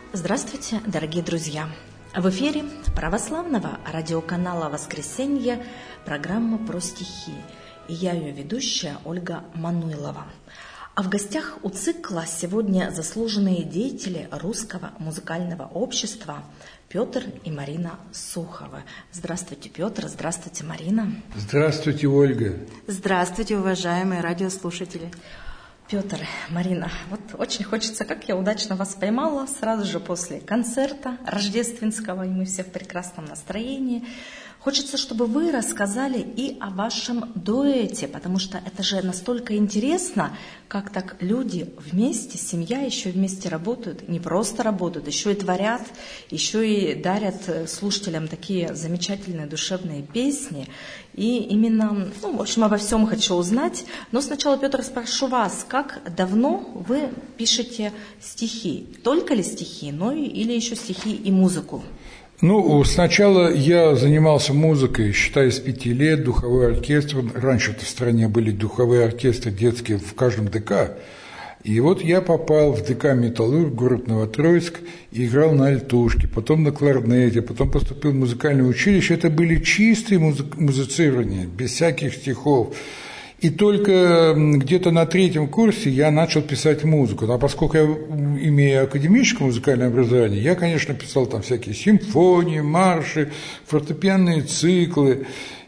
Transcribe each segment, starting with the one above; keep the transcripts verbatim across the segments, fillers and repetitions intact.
Здравствуйте, дорогие друзья! В эфире православного радиоканала «Воскресенье» программа про стихи. И я ее ведущая Ольга Мануйлова. А в гостях у цикла сегодня заслуженные деятели русского музыкального общества Петр и Марина Суховы. Здравствуйте, Петр, здравствуйте, Марина. Здравствуйте, Ольга. Здравствуйте, уважаемые радиослушатели. Петр, Марина, вот очень хочется, как я удачно вас поймала, сразу же после концерта рождественского, и мы все в прекрасном настроении. Хочется, чтобы вы рассказали и о вашем дуэте, потому что это же настолько интересно, как так люди вместе, семья еще вместе работают, не просто работают, еще и творят, еще и дарят слушателям такие замечательные душевные песни. И именно, ну, в общем, обо всем хочу узнать. Но сначала, Петр, спрошу вас, как давно вы пишете стихи? Только ли стихи, но или еще стихи и музыку? Ну, сначала я занимался музыкой, считая с пяти лет, духовой оркестр. Раньше-то в стране были духовые оркестры детские в каждом ДК. И вот я попал в ДК «Металлург», город Новотроицк, и играл на альтушке, потом на кларнете, потом поступил в музыкальное училище. Это были чистые музы- музицирования, без всяких стихов. И только где-то на третьем курсе я начал писать музыку. А поскольку я имею академическое музыкальное образование, я, конечно, писал там всякие симфонии, марши, фортепианные циклы.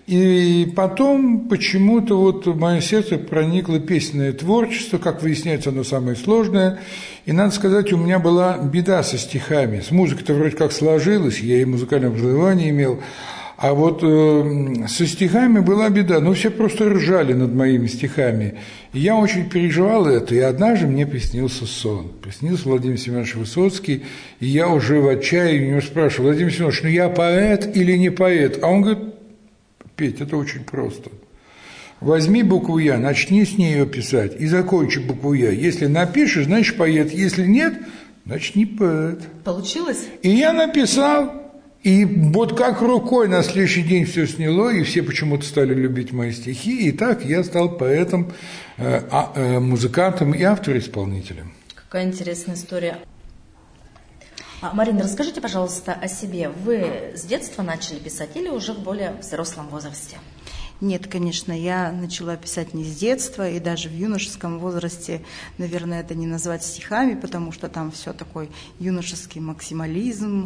И потом почему-то вот в мое сердце проникло песенное творчество, как выясняется, оно самое сложное. И, надо сказать, у меня была беда со стихами. С музыкой-то вроде как сложилось, я и музыкальное образование имел. А вот э, со стихами была беда, ну все просто ржали над моими стихами. И я очень переживал это, и однажды мне приснился сон. Приснился Владимир Семенович Высоцкий, и я уже в отчаянии у него спрашивал: Владимир Семенович, ну я поэт или не поэт? А он говорит: Петь, это очень просто. Возьми букву «Я», начни с нее писать и закончи букву «Я». Если напишешь, значит поэт, если нет, значит не поэт. Получилось? И я написал. И вот как рукой на следующий день все сняло, и все почему-то стали любить мои стихи, и так я стал поэтом, э, э, музыкантом и автор-исполнителем. Какая интересная история. А, Марина, расскажите, пожалуйста, о себе. Вы с детства начали писать или уже в более взрослом возрасте? Нет, конечно, я начала писать не с детства, и даже в юношеском возрасте, наверное, это не назвать стихами, потому что там все такой юношеский максимализм.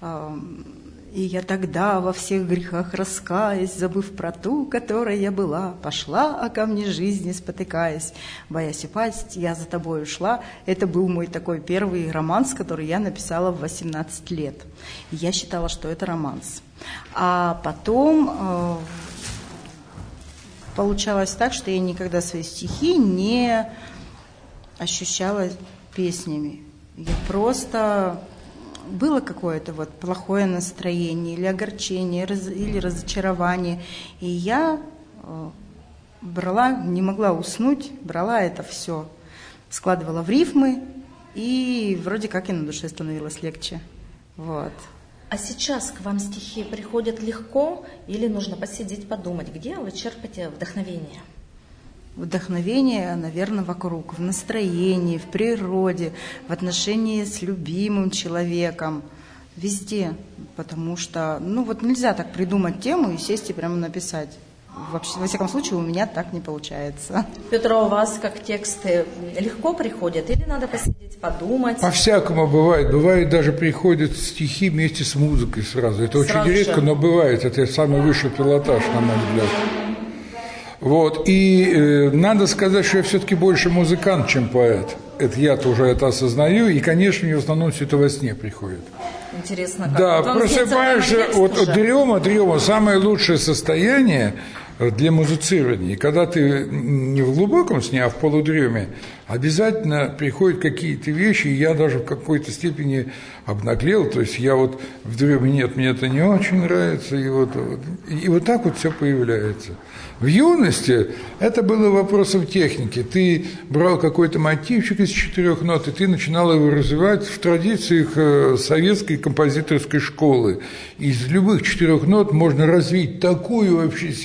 И я тогда во всех грехах раскаясь, забыв про ту, которой я была, пошла, а ко мне жизни спотыкаясь, боясь упасть, я за тобой ушла. Это был мой такой первый романс, который я написала в восемнадцать лет. И я считала, что это романс. А потом получалось так, что я никогда свои стихи не ощущала песнями. Я просто... Было какое-то вот плохое настроение или огорчение, или разочарование. И я брала, не могла уснуть, брала это все, складывала в рифмы, и вроде как и на душе становилось легче. Вот. А сейчас к вам стихи приходят легко или нужно посидеть, подумать, где вы черпаете вдохновение? Вдохновение, наверное, вокруг, в настроении, в природе, в отношении с любимым человеком, везде. Потому что, ну вот нельзя так придумать тему и сесть и прямо написать. Вообще, во всяком случае, у меня так не получается. Петр, а у вас как тексты легко приходят или надо посидеть, подумать? По-всякому бывает. Бывает, даже приходят стихи вместе с музыкой сразу. Это сразу очень редко, же. Но бывает. Это самый высший пилотаж, на мой взгляд. Вот. И э, надо сказать, что я все-таки больше музыкант, чем поэт. Это я-то уже это осознаю. И, конечно, мне в основном все это во сне приходит. Интересно, как? Да, вот просыпаешься, вот дрема, дрема, самое лучшее состояние для музицирования. И когда ты не в глубоком сне, а в полудреме, обязательно приходят какие-то вещи, и я даже в какой-то степени обнаглел, то есть я вот в дреме, нет, мне это не очень нравится, и вот, вот, и вот так вот все появляется. В юности это было вопросом техники. Ты брал какой-то мотивчик из четырех нот, и ты начинал его развивать в традициях советской композиторской школы. Из любых четырех нот можно развить такую вообще симфонию,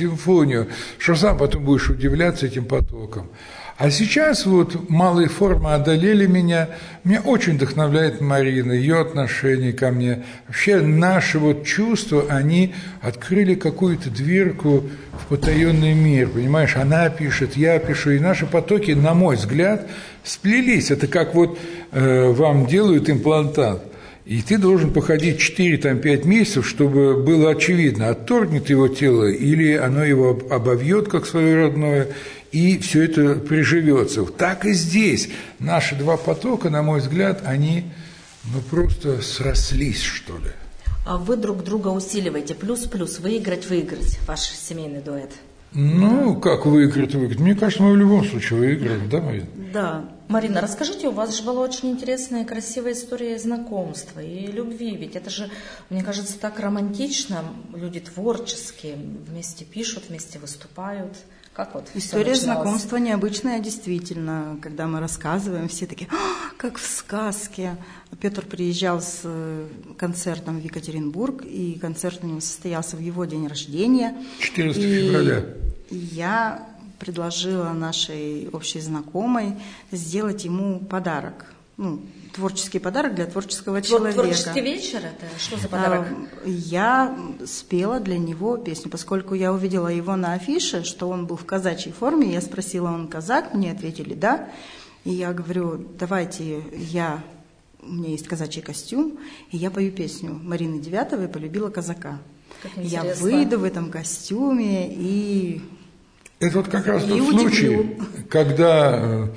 симфонию, что сам потом будешь удивляться этим потокам. А сейчас вот малые формы одолели меня. Меня очень вдохновляет Марина, ее отношение ко мне. Вообще наши вот чувства, они открыли какую-то дверку в потаенный мир. Понимаешь, она пишет, я пишу. И наши потоки, на мой взгляд, сплелись. Это как вот э, вам делают имплантат. И ты должен походить четыре-пять месяцев, чтобы было очевидно, отторгнет его тело или оно его обовьет как свое родное, и все это приживется. Так и здесь. Наши два потока, на мой взгляд, они ну, просто срослись, что ли. А вы друг друга усиливаете, плюс-плюс, выиграть-выиграть, ваш семейный дуэт. Ну, как выиграть, выиграть? Мне кажется, мы в любом случае выиграли, да, Марина? Да. Марина, расскажите, у вас же была очень интересная и красивая история знакомства и любви. Ведь это же, мне кажется, так романтично. Люди творческие, вместе пишут, вместе выступают. Как вот история знакомства необычная, действительно. Когда мы рассказываем, все такие, как в сказке. Петр приезжал с концертом в Екатеринбург, и концерт у него состоялся в его день рождения. четырнадцатого февраля. И я предложила нашей общей знакомой сделать ему подарок. Ну, творческий подарок для творческого человека. Творческий вечер это? Что за подарок? Я спела для него песню, поскольку я увидела его на афише, что он был в казачьей форме. Я спросила, он казак? Мне ответили, да. И я говорю, давайте я... У меня есть казачий костюм, и я пою песню Марины Девятовой «Полюбила казака». Я выйду в этом костюме и... Это вот как раз тот случай, когда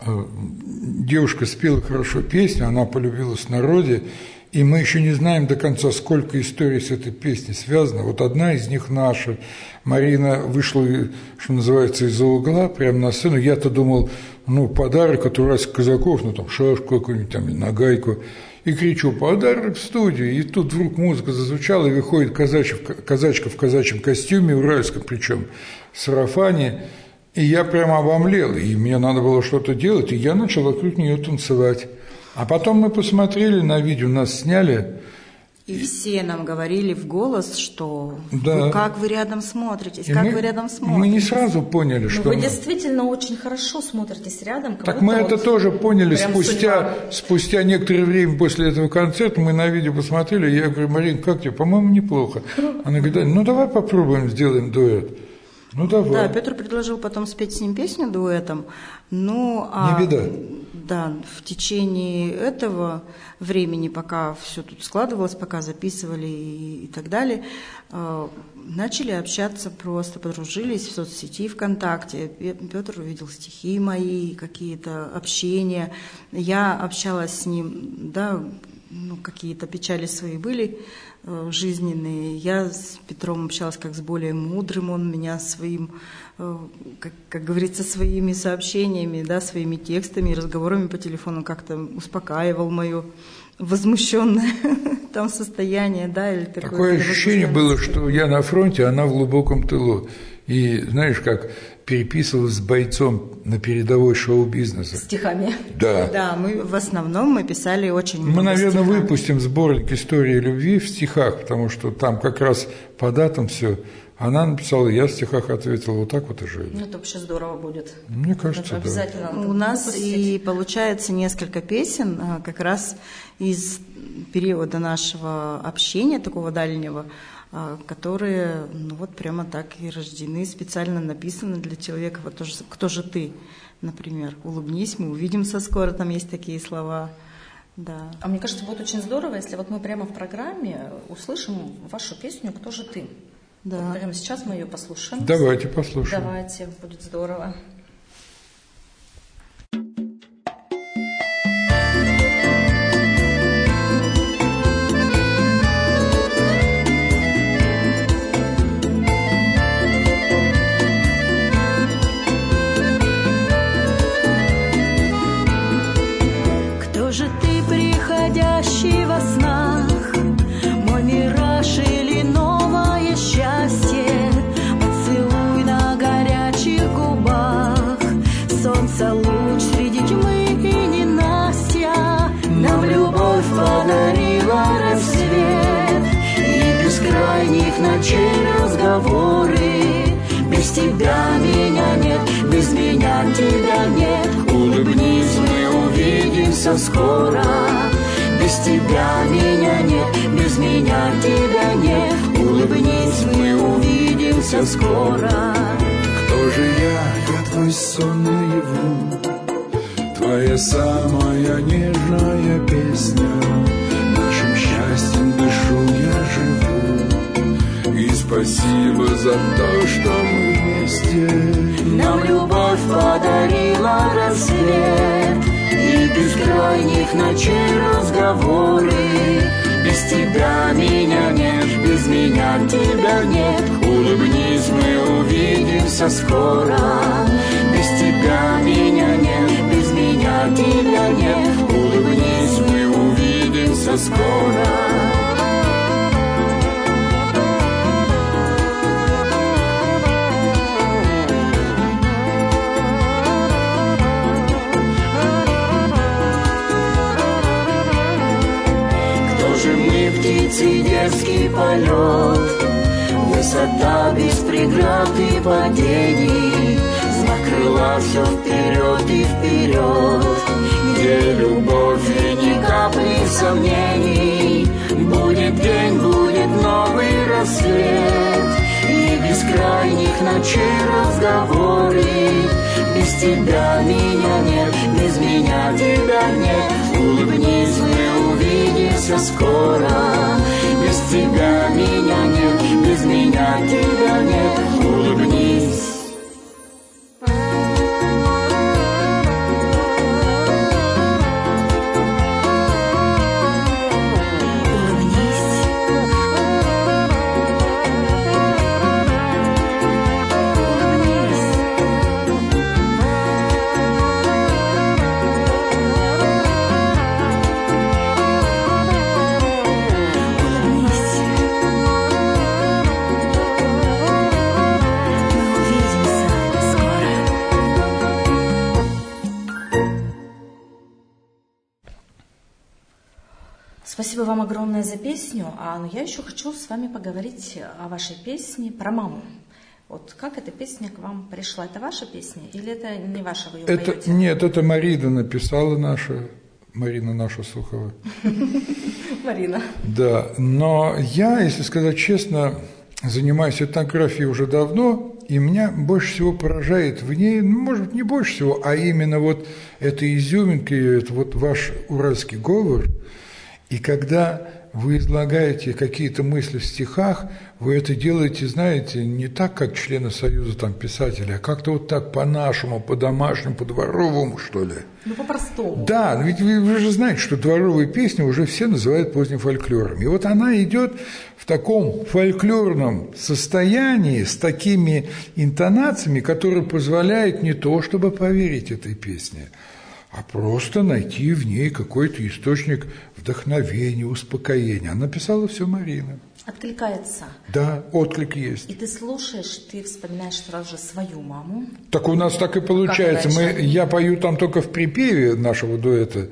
девушка спела хорошо песню, она полюбилась в народе, и мы еще не знаем до конца, сколько историй с этой песней связано. Вот одна из них наша. Марина вышла, что называется, из-за угла, прямо на сцену. Я-то думал, ну, подарок от уральских казаков, ну, там, шашку какую-нибудь, там, нагайку. И кричу, подарок в студию. И тут вдруг музыка зазвучала, и выходит казачка, казачка в казачьем костюме, уральском причем, в сарафане. И я прямо обомлел, и мне надо было что-то делать, и я начал вокруг нее танцевать. А потом мы посмотрели на видео, нас сняли. И все нам говорили в голос, что да. вы, как вы рядом смотритесь, и как мы, вы рядом смотритесь. Мы не сразу поняли, Но что... вы мы... действительно очень хорошо смотритесь рядом. Так мы вот это тоже поняли спустя, спустя некоторое время после этого концерта. Мы на видео посмотрели, я говорю, Марин, как тебе? По-моему, неплохо. Она говорит, ну давай попробуем, сделаем дуэт. Ну давай. Да, Петр предложил потом спеть с ним песню дуэтом. Ну, а... Не беда. Да, в течение этого времени, пока все тут складывалось, пока записывали и, и так далее, э, начали общаться просто, подружились в соцсети ВКонтакте. Петр увидел стихи мои, какие-то общения. Я общалась с ним, да, ну, какие-то печали свои были э, жизненные. Я с Петром общалась как с более мудрым, он меня своим, э, как, как говорится, своими сообщениями, да, своими текстами и разговорами по телефону как-то успокаивал мое возмущенное там состояние, да, или такое. Такое ощущение было, что я на фронте, а она в глубоком тылу. И знаешь, как переписывалась с бойцом на передовой шоу-бизнеса. Стихами. Да. Да, мы в основном мы писали очень много Мы, наверное, стихами. выпустим сборник истории любви в стихах, потому что там как раз по датам все. Она написала, я в стихах ответила, вот так вот и жили. Ну, это вообще здорово будет. Мне кажется, это обязательно да. У нас и получается несколько песен как раз из периода нашего общения, такого дальнего, которые, ну вот прямо так и рождены, специально написаны для человека. Вот тоже, кто же ты, например, улыбнись, мы увидимся скоро, там есть такие слова. Да. А мне кажется, будет очень здорово, если вот мы прямо в программе услышим вашу песню «Кто же ты?». Да. Вот прямо сейчас мы ее послушаем. Давайте послушаем. Давайте, будет здорово. Кто же ты, приходящий во снах, мой мираж или новое счастье? Поцелуй на горячих губах, солнце луч среди тьмы и ненастья. Нам любовь подарила рассвет и бескрайних ночей разговоры, без тебя меня нет, без меня тебя нет. Улыбнись, мы увидимся скоро. Без тебя меня нет, без меня тебя нет. Улыбнись, мы увидимся скоро. Кто же я? Я твой сон наяву, твоя самая нежная песня. Нашим счастьем дышу, я живу. И спасибо за то, что мы вместе. Нам любовь подарила рассвет и бескрайних ночей разговоры. Без тебя меня нет, без меня тебя нет. Улыбнись, мы увидимся скоро. Без тебя меня нет, без меня тебя нет. Улыбнись, мы увидимся скоро. Птицы, детский полет, высота без преград и падений, знак крыла все вперед и вперед, где любовь и ни капли сомнений. Будет день, будет новый рассвет и бескрайних ночей разговоры. Без тебя меня нет, без меня тебя нет. Улыбнись, мы увидимся скоро. Без тебя меня нет, без меня тебя нет. Улыбнись. Спасибо вам огромное за песню, а но я еще хочу с вами поговорить о вашей песне про маму. Вот как эта песня к вам пришла? Это ваша песня или это не ваша, вы ее это, поете? Нет, это Марина написала наша, Марина наша Сухова. Марина. Да, но я, если сказать честно, занимаюсь этнографией уже давно, и меня больше всего поражает в ней, ну, может быть, не больше всего, а именно вот эта изюминка, это вот ваш уральский говор. И когда вы излагаете какие-то мысли в стихах, вы это делаете, знаете, не так, как члены Союза там, писателей, а как-то вот так по-нашему, по-домашнему, по-дворовому, что ли. Ну, по-простому. Да, ведь вы, вы же знаете, что дворовые песни уже все называют поздним фольклором. И вот она идет в таком фольклорном состоянии, с такими интонациями, которые позволяют не то, чтобы поверить этой песне, а просто найти в ней какой-то источник вдохновения, успокоения. Она написала все Марина. Откликается. Да, отклик есть. И ты слушаешь, ты вспоминаешь сразу же свою маму. Так у нас так и получается. Мы, я пою там только в припеве нашего дуэта.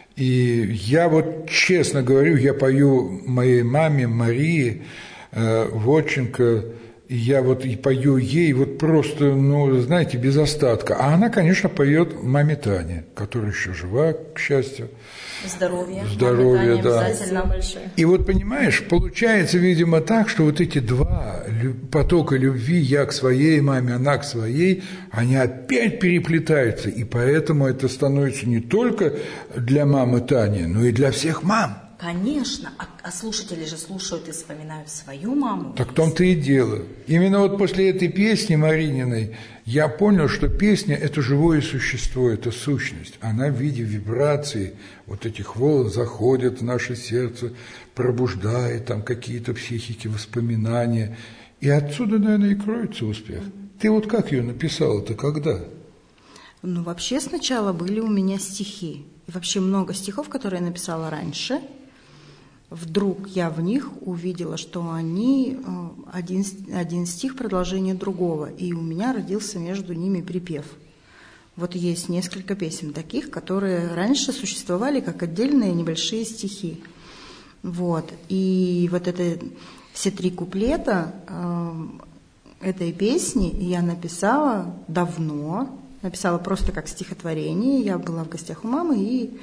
И я вот честно говорю, я пою моей маме Марии э, Вотченко. И я вот и пою ей вот просто, ну, знаете, без остатка. А она, конечно, поет маме Тане, которая еще жива, к счастью. Здоровье. Здоровье, да. Обязательно большое. И вот, понимаешь, получается, видимо, так, что вот эти два потока любви, я к своей маме, она к своей, они опять переплетаются. И поэтому это становится не только для мамы Тани, но и для всех мам. Конечно, а, а слушатели же слушают и вспоминают свою маму. Так в том-то и дело. Именно вот после этой песни Марининой я понял, что песня – это живое существо, это сущность. Она в виде вибрации вот этих волн заходит в наше сердце, пробуждает там какие-то психики, воспоминания. И отсюда, наверное, и кроется успех. Ты вот как ее написала-то, когда? Ну, вообще сначала были у меня стихи. И вообще много стихов, которые я написала раньше. Вдруг я в них увидела, что они один, один стих продолжение другого, и у меня родился между ними припев. Вот есть несколько песен таких, которые раньше существовали как отдельные небольшие стихи. Вот. И вот это все три куплета, этой песни я написала давно, написала просто как стихотворение. Я была в гостях у мамы и,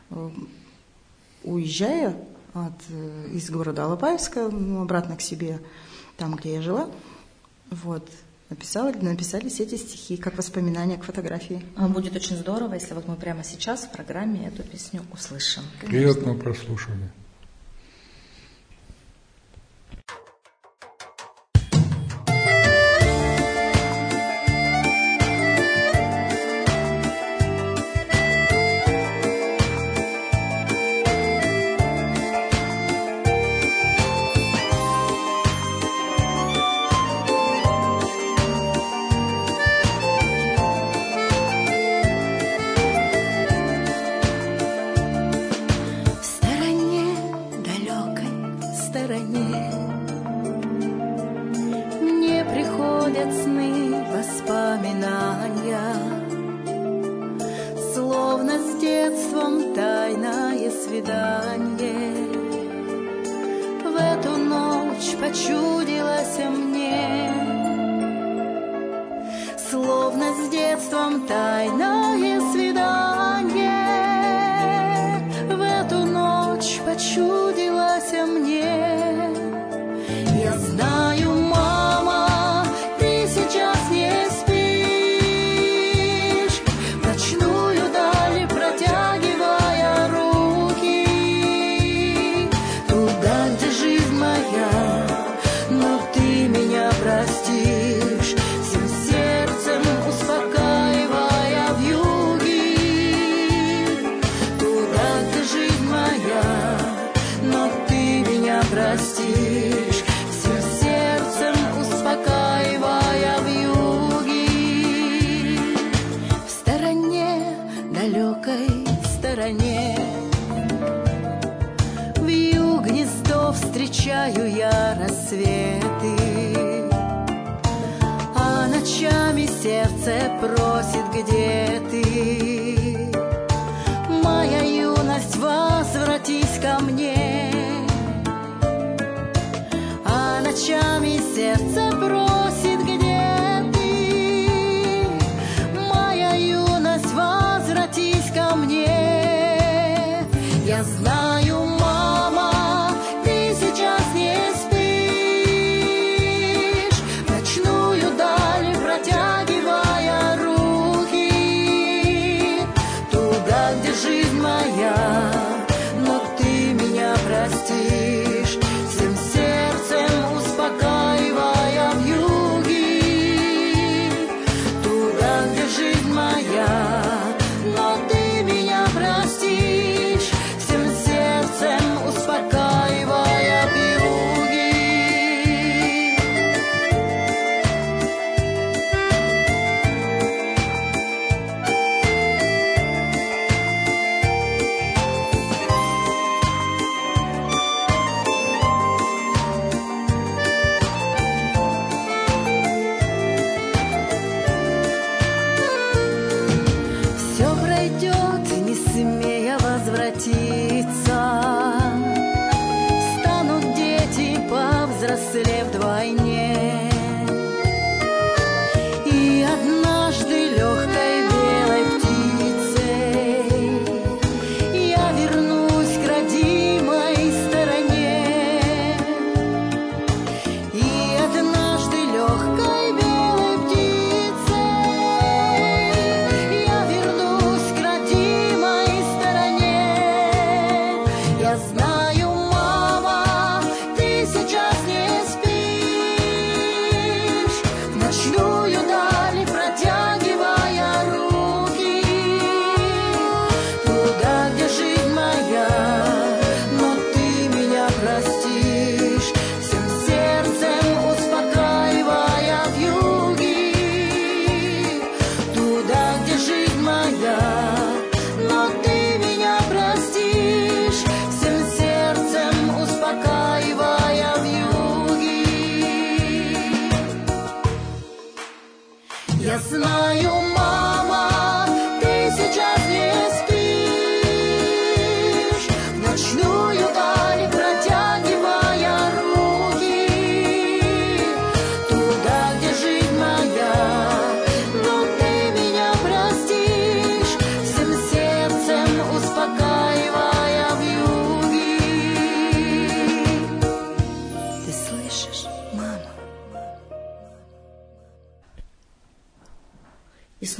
уезжая от, из города Алапаевска, ну, обратно к себе, там, где я жила, вот, написала, написались эти стихи, как воспоминания к фотографии. Будет очень здорово, если вот мы прямо сейчас в программе эту песню услышим. Приятного прослушивания.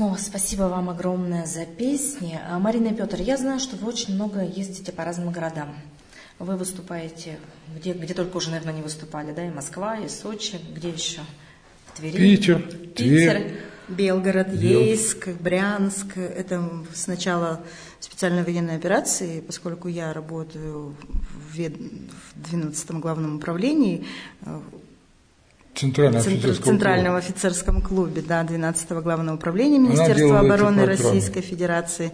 снова спасибо вам огромное за песни. Марина и Петр, я знаю, что вы очень много ездите по разным городам. Вы выступаете, где, где только уже, наверное, не выступали, да, и Москва, и Сочи, где еще? В Твери? Питер, Питер. Тверь. Белгород, Ейск, Брянск. Это с начала специальной военной операции, поскольку я работаю в двенадцатом главном управлении Центрального Центр, офицерского Центральном клуба. офицерском клубе, да, двенадцатого главного управления Министерства обороны Российской Федерации.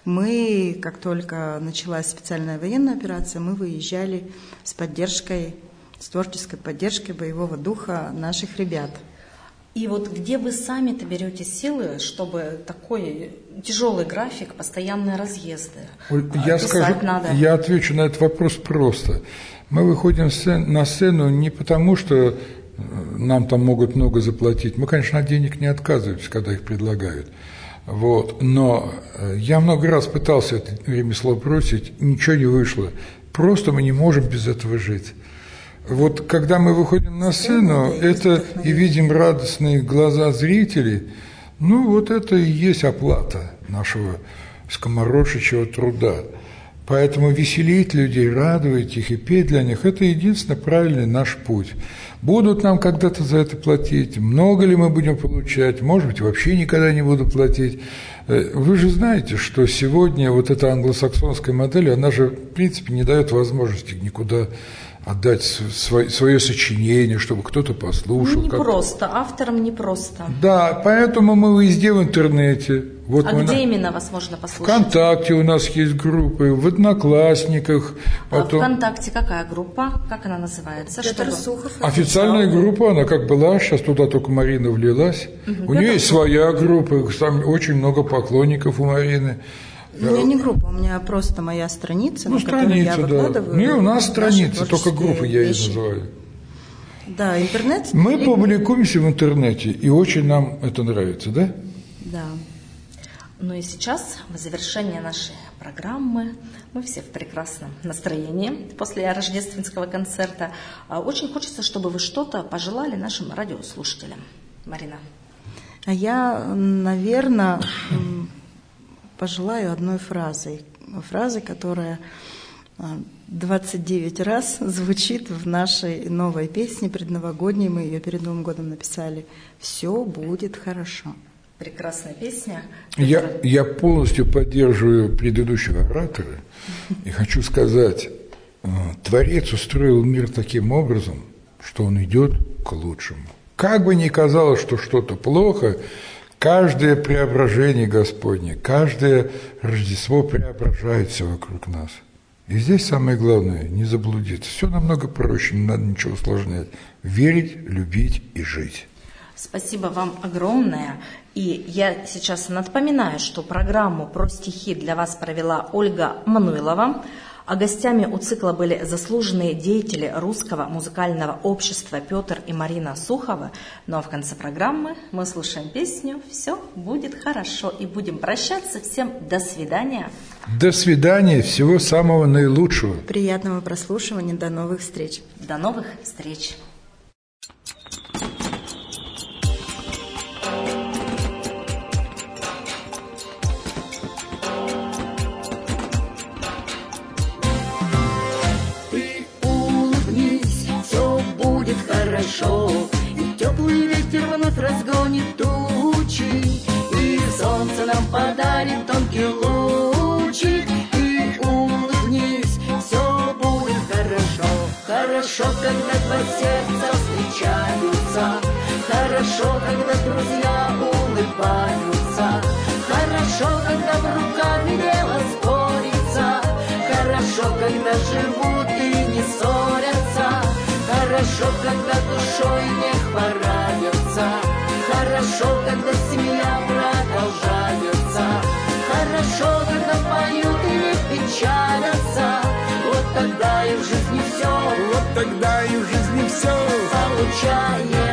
Мы, как только началась специальная военная операция, мы выезжали с поддержкой, с творческой поддержкой боевого духа наших ребят. И вот где вы сами-то берете силы, чтобы такой тяжелый график, постоянные разъезды? Я скажу, надо. Я отвечу на этот вопрос просто. Мы выходим на сцену не потому, что нам там могут много заплатить. Мы, конечно, от денег не отказываемся, когда их предлагают. Вот. Но я много раз пытался это ремесло бросить, ничего не вышло. Просто мы не можем без этого жить. Вот когда мы выходим на сцену, это и видим радостные глаза зрителей, ну вот это и есть оплата нашего скоморочечьего труда. Поэтому веселить людей, радовать их и петь для них – это единственно правильный наш путь. Будут нам когда-то за это платить, много ли мы будем получать, может быть, вообще никогда не буду платить. Вы же знаете, что сегодня вот эта англосаксонская модель, она же, в принципе, не дает возможности никуда отдать свое, свое сочинение, чтобы кто-то послушал. Не как... просто, авторам не просто. Да, поэтому мы везде в интернете. Вот а где на... именно вас можно послушать? ВКонтакте у нас есть группы, в Одноклассниках. А потом... ВКонтакте какая группа? Как она называется? Петр Чтобы... Сухов. Официальная группа, она как была, сейчас туда только Марина влилась. Угу. У нее есть своя группа, там очень много поклонников у Марины. У меня не группа, у меня просто моя страница, ну, на которой я выкладываю. Да. Не, у нас страница, только группы я ее называю. Да, интернет. Мы или... публикуемся в интернете, и очень нам это нравится, да? Да. Ну и сейчас, в завершение нашей программы, мы все в прекрасном настроении после рождественского концерта. Очень хочется, чтобы вы что-то пожелали нашим радиослушателям. Марина. А я, наверное... пожелаю одной фразой. Фразой, которая двадцать девять раз звучит в нашей новой песне предновогодней. Мы ее перед Новым годом написали. «Все будет хорошо». Прекрасная песня. Я, я полностью поддерживаю предыдущего оратора и хочу сказать, Творец устроил мир таким образом, что он идет к лучшему. Как бы ни казалось, что что-то плохо, каждое преображение Господне, каждое Рождество преображает все вокруг нас. И здесь самое главное – не заблудиться. Все намного проще, не надо ничего усложнять. Верить, любить и жить. Спасибо вам огромное. И я сейчас напоминаю, что программу про стихи для вас провела Ольга Мануйлова. А гостями у цикла были заслуженные деятели русского музыкального общества Петр и Марина Суховы. Ну а в конце программы мы слушаем песню «Все будет хорошо» и будем прощаться. Всем до свидания. До свидания, всего самого наилучшего. Приятного прослушивания, до новых встреч. До новых встреч. Хорошо, и теплый ветер вновь разгонит тучи, и солнце нам подарит тонкий лучик, и улыбнись, все будет хорошо. Хорошо, когда два сердца встречаются, хорошо, когда друзья улыбаются, хорошо, когда в руках дело спорится, хорошо, когда живут и не ссорятся. Хорошо, когда душой не хвораются, хорошо, когда семья продолжается, хорошо, когда поют и не печалятся. Вот тогда и в жизни все, вот тогда и в жизни все получается.